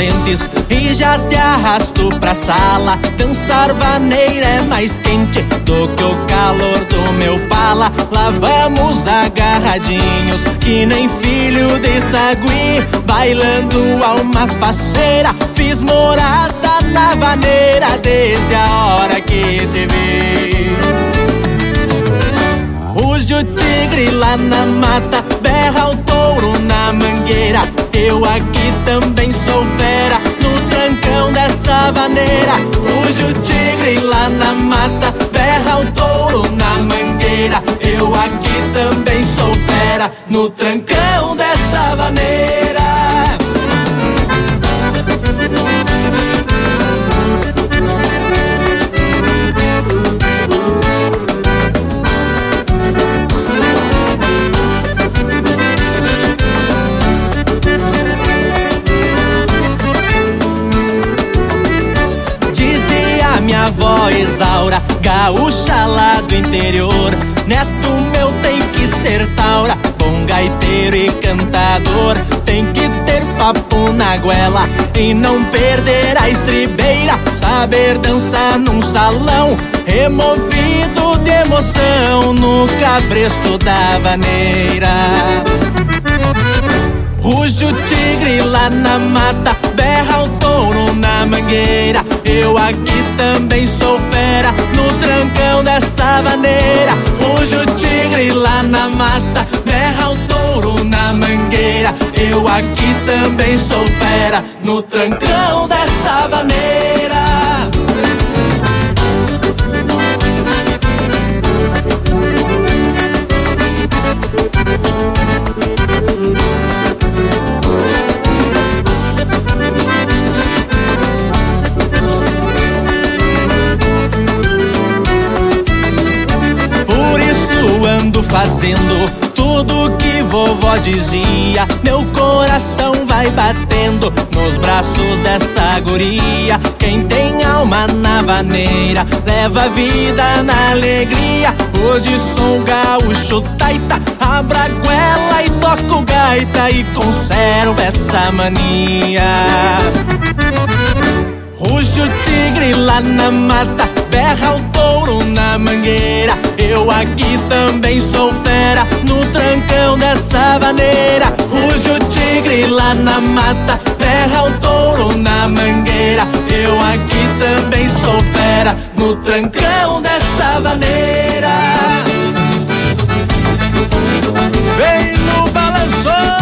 ausentes e já te arrasto pra sala. Dançar vaneira é mais quente do que o calor do meu pala. Lá vamos agarradinhos que nem filho de sagui, bailando a uma faceira. Fiz morada na vaneira desde a hora que te vi. Ruge o tigre lá na mata, berra o touro na mangueira. Eu aqui também sou fera no trancão dessa vaneira. Ruge o tigre lá na mata, berra o touro na mangueira. Eu aqui também sou fera no trancão dessa vaneira. Minha avó Isaura, gaúcha lá do interior: neto meu tem que ser taura, bom gaiteiro e cantador. Tem que ter papo na goela e não perder a estribeira. Saber dançar num salão, removido de emoção no cabresto da vaneira. Ruge o tigre lá na mata, berra o touro na mangueira. Eu aqui também sou fera no trancão dessa vaneira. Ruge o tigre lá na mata, berra o touro na mangueira. Eu aqui também sou fera no trancão dessa vaneira. Ando fazendo tudo que vovó dizia. Meu coração vai batendo nos braços dessa guria. Quem tem alma na vaneira leva a vida na alegria. Hoje sou gaúcho taita, abro a goela e toco gaita e conservo essa mania. Ruge o tigre lá na mata, berra o touro na mangueira. Eu aqui também sou fera no trancão dessa vaneira. Ruge o tigre lá na mata, berra o touro na mangueira. Eu aqui também sou fera no trancão dessa vaneira. Vem no balanço.